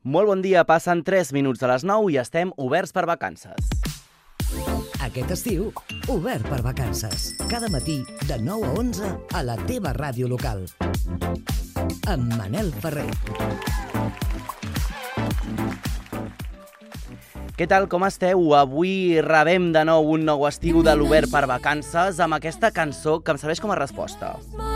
Molt bon dia, passen 3 minuts de les 9 i estem oberts per vacances. Aquest estiu, obert per vacances. Cada matí, de 9 a 11, a la teva ràdio local. Amb Manel Ferrer. Què tal, com esteu? Avui rebem de nou un nou estiu de l'Obert per vacances amb aquesta cançó que em serveix com a resposta.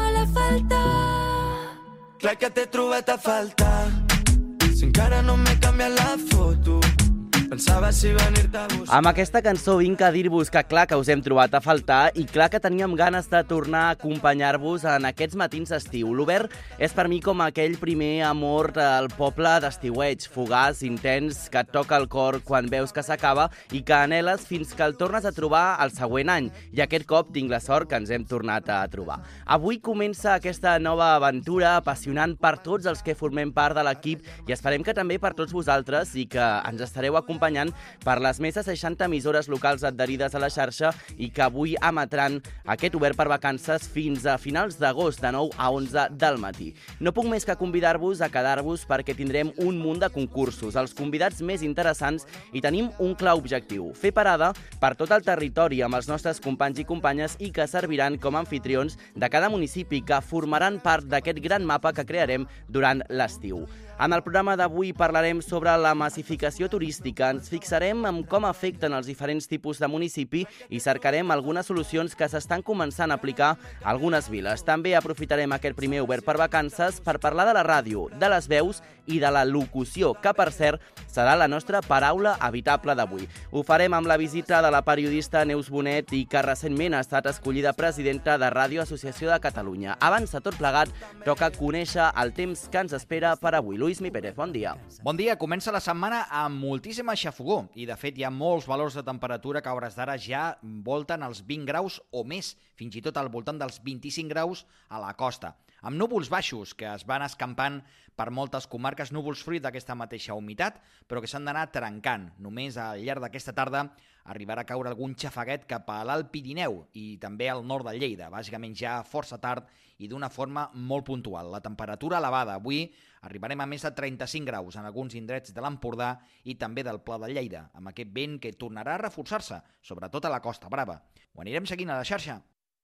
Clar que t'he trobat a faltar. Si encara no m'he canviat la foto, pensava si venir-te a buscar. Amb aquesta cançó vinc a dir-vos que clar que us hem trobat a faltar i clar que teníem ganes de tornar a acompanyar-vos en aquests matins d'estiu. L'Obert és per mi com aquell primer amor del poble d'estiueig, fugaç, intens, que et toca el cor quan veus que s'acaba i que anheles fins que el tornes a trobar el següent any. I aquest cop tinc la sort que ens hem tornat a trobar. Avui comença aquesta nova aventura apassionant per tots els que formem part de l'equip i esperem que també per tots vosaltres i que ens estareu acompanyant per les més de 60 emissores locals adherides a la xarxa i que avui emetran aquest Obert per vacances fins a finals d'agost, de 9 a 11 del matí. No puc més que convidar-vos a quedar-vos perquè tindrem un munt de concursos, els convidats més interessants i tenim un clar objectiu, fer parada per tot el territori amb els nostres companys i companyes i que serviran com a anfitrions de cada municipi que formaran part d'aquest gran mapa que crearem durant l'estiu. En el programa d'avui parlarem sobre la massificació turística, ens fixarem en com afecten els diferents tipus de municipi i cercarem algunes solucions que s'estan començant a aplicar a algunes viles. També aprofitarem aquest primer Obert per vacances per parlar de la ràdio, de les veus i de la locució, que per cert serà la nostra paraula habitable d'avui. Ho farem amb la visita de la periodista Neus Bonet i que recentment ha estat escollida presidenta de Ràdio Associació de Catalunya. Abans de tot plegat, toca conèixer el temps que ens espera per avui. Luismi Pérez, bon dia. Bon dia, comença la setmana amb moltíssima xafogó i de fet hi ha molts valors de temperatura que a hores d'ara ja volten els 20 graus o més, fins i tot al voltant dels 25 graus a la costa. Amb núvols baixos que es van escampant per moltes comarques, núvols fruit d'aquesta mateixa humitat, però que s'han d'anar trencant. Només al llarg d'aquesta tarda arribarà a caure algun xafaguet cap a l'Alt Pirineu i també al nord de Lleida, bàsicament ja força tard i d'una forma molt puntual. La temperatura elevada. Avui arribarem a més de 35 graus en alguns indrets de l'Empordà i també del Pla de Lleida, amb aquest vent que tornarà a reforçar-se, sobretot a la Costa Brava. Ho anirem seguint a la xarxa.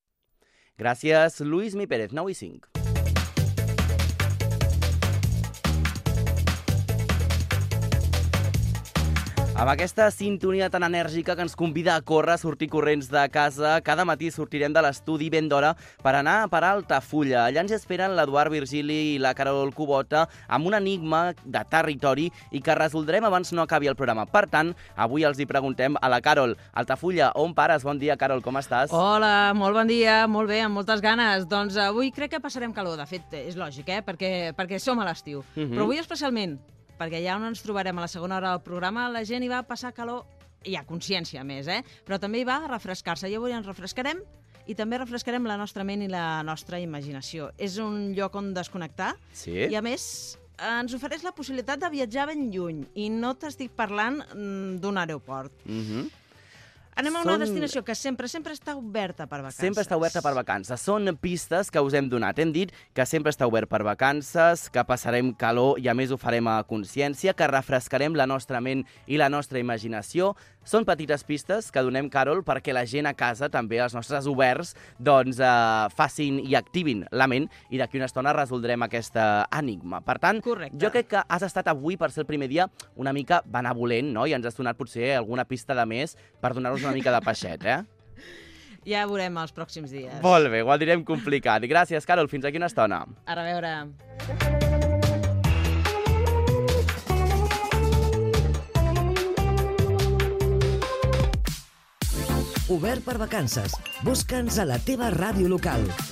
Gràcies, Luismi Pérez, 9 i 5. Amb aquesta sintonia tan enèrgica que ens convida a córrer, a sortir corrents de casa, cada matí sortirem de l'estudi ben d'hora per anar a parar a Altafulla. Allà ens esperen l'Eduard Virgili i la Carol Cubota amb un enigma de territori i que resoldrem abans no acabi el programa. Per tant, avui els hi preguntem a la Carol. Altafulla, on pares? Bon dia, Carol, com estàs? Hola, molt bon dia, molt bé, amb moltes ganes. Doncs avui crec que passarem calor, de fet, és lògic, perquè som a l'estiu. Però avui especialment, perquè ja on ens trobarem a la segona hora del programa, la gent hi va passar calor, hi ha consciència més, però també hi va a refrescar-se. I avui ens refrescarem i també refrescarem la nostra ment i la nostra imaginació. És un lloc on desconnectar i, a més, ens ofereix la possibilitat de viatjar ben lluny i no t'estic parlant d'un aeroport. Anem a una destinació que sempre està oberta per vacances. Sempre està oberta per vacances. Són pistes que us hem donat. Hem dit que sempre està obert per vacances, que passarem calor i a més ho farem a consciència, que refrescarem la nostra ment i la nostra imaginació. Són petites pistes que donem, Carol, perquè la gent a casa, també els nostres oberts, doncs facin i activin la ment i d'aquí una estona resoldrem aquesta enigma. Per tant, jo crec que has estat avui, per ser el primer dia, una mica benevolent, no? I ens has donat potser alguna pista de més per donar-nos una mica de peixet, Ja veurem els pròxims dies. Molt bé, ho direm complicat. Gràcies, Carol. Fins aquí una estona. A reveure. Obert per vacances. Busca'ns a la teva ràdio local.